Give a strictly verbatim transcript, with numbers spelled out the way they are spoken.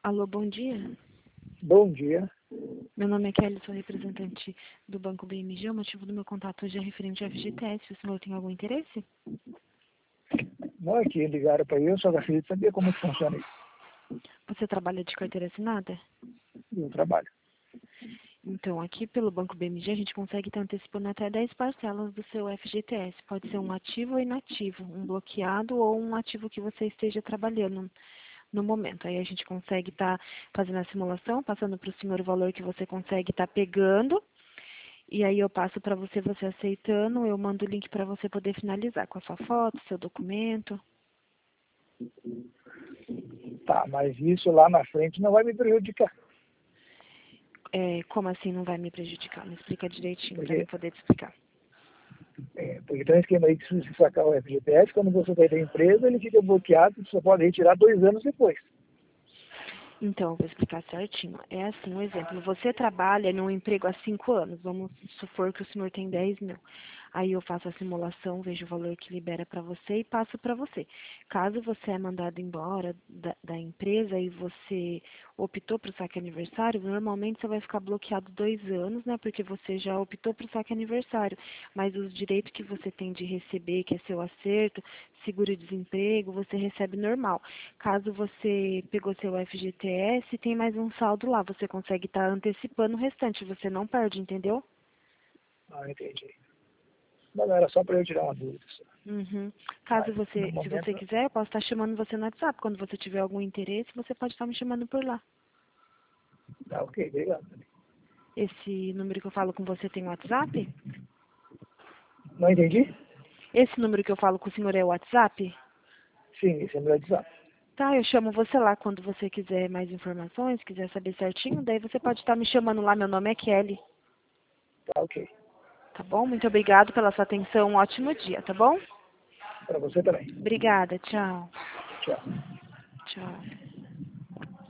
Alô, bom dia. Bom dia. Meu nome é Kelly, sou representante do Banco B M G. O motivo do meu contato hoje é referente ao F G T S. O senhor tem algum interesse? Não é que ligaram para eu, só gostaria de saber como é que funciona isso. Você trabalha de carteira assinada? Eu trabalho. Então, aqui pelo Banco B M G, a gente consegue estar antecipando até dez parcelas do seu F G T S. Pode ser um ativo ou inativo, um bloqueado ou um ativo que você esteja trabalhando no momento. Aí a gente consegue estar fazendo a simulação, passando para o senhor o valor que você consegue estar pegando. E aí eu passo para você, você aceitando, eu mando o link para você poder finalizar com a sua foto, seu documento. Tá, mas isso lá na frente não vai me prejudicar. É, como assim não vai me prejudicar? Me explica direitinho para Porque, eu poder te explicar. é, porque tem um esquema aí que se você sacar o F G T S, quando você vai da empresa, ele fica bloqueado, você só pode retirar dois anos depois. Então, eu vou explicar certinho. É assim, um exemplo. Você trabalha num emprego há cinco anos. Vamos supor que o senhor tem dez mil. Aí eu faço a simulação, vejo o valor que libera para você e passo para você. Caso você é mandado embora da, da empresa e você optou para o saque aniversário, normalmente você vai ficar bloqueado dois anos, né? Porque você já optou para o saque aniversário. Mas os direitos que você tem de receber, que é seu acerto, seguro-desemprego, você recebe normal. Caso você pegou seu F G T S, tem mais um saldo lá. Você consegue estar antecipando o restante. Você não perde, entendeu? Ah, entendi. Não, era só para eu tirar uma dúvida. Só. Uhum. Caso Mas, no você, se você momento, quiser, eu posso estar chamando você no WhatsApp. Quando você tiver algum interesse, você pode estar me chamando por lá. tá ok, obrigado. Esse número que eu falo com você tem WhatsApp? Não entendi? Esse número que eu falo com o senhor é o WhatsApp? Sim, esse é meu WhatsApp. Tá, eu chamo você lá quando você quiser mais informações, quiser saber certinho, daí você pode estar me chamando lá. Meu nome é Kelly. Tá ok. Tá bom? Muito obrigado pela sua atenção. Um ótimo dia, tá bom? Para você também. Obrigada. Tchau. Tchau. Tchau.